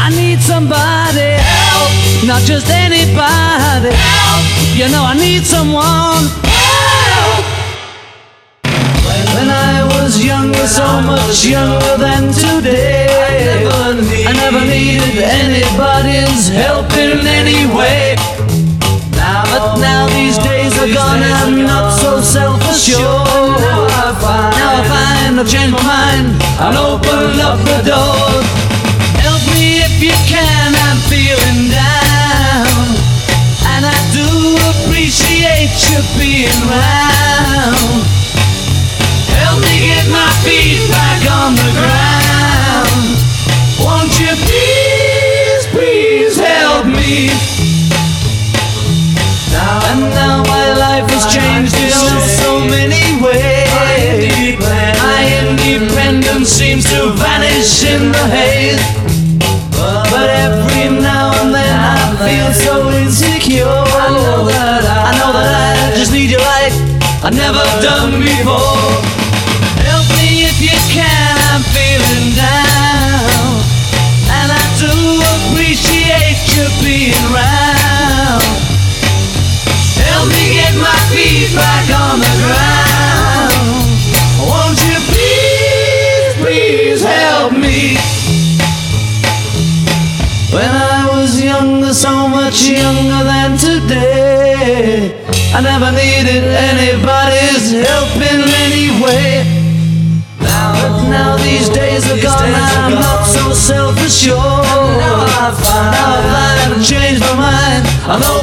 I need somebody help, not just anybody help. You know I need someone help. When I was younger, so much younger than today, I never needed anybody's help in any way. But now these days are gone, I'm not so self-assured. Now I find I've changed my mind and opened up the door. Help me if you can, I'm feeling down, and I do appreciate you being round. Help me get my feet back on the ground. Won't you please, please help me? And now my life has changed in so many ways. My independence seems to vanish in the haze. But every now and then I feel so insecure. I know that I just need you like I've never done before. Help me if you can, I'm feeling down, and I do appreciate you being round. Help me get my feet back on the ground. Won't you please, please help me? When I was younger, so much younger than today, I never needed anybody's help in any way. But now these days are gone, I'm not so self-assured. Now I find I've changed my mind. I know